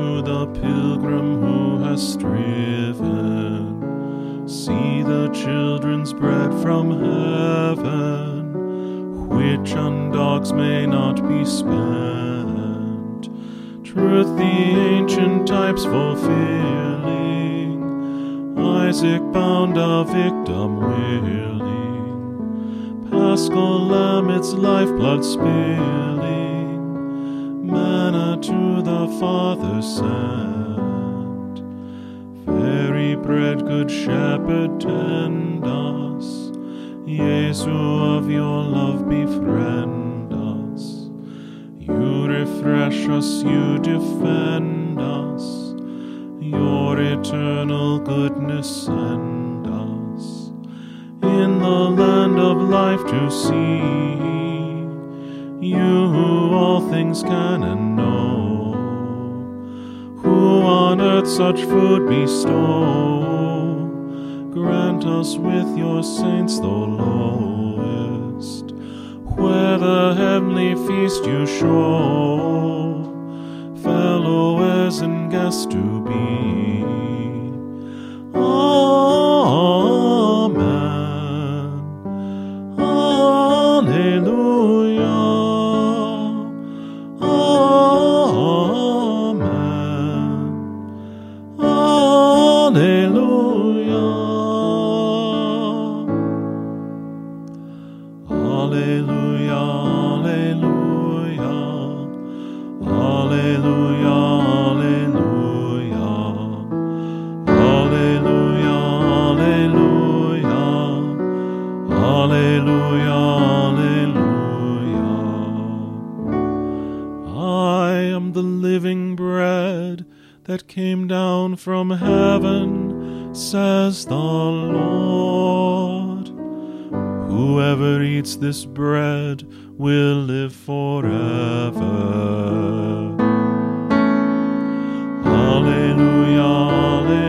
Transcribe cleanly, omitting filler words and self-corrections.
to the pilgrim who has striven. See the children's bread from heaven, which on dogs may not be spent. Truth the ancient types fulfilling, Isaac bound a victim willing, Paschal Lamb its lifeblood spilling, manna to the Father sent. Very bread, good shepherd, tend us, Jesu of your love befriend us. You refresh us, you defend us, your eternal goodness send us. In the land of life to see, you who all things can and know, who on earth such food bestow, grant us with your saints the lowest, where the heavenly feast you show, fellow heirs and guests to be. Amen. Alleluia. Amen. Alleluia. Alleluia. Alleluia. Alleluia. Alleluia. Alleluia. Alleluia. Alleluia. I am the living bread that came down from heaven, says the Lord. Whoever eats this bread will live forever. Alleluia. Alleluia.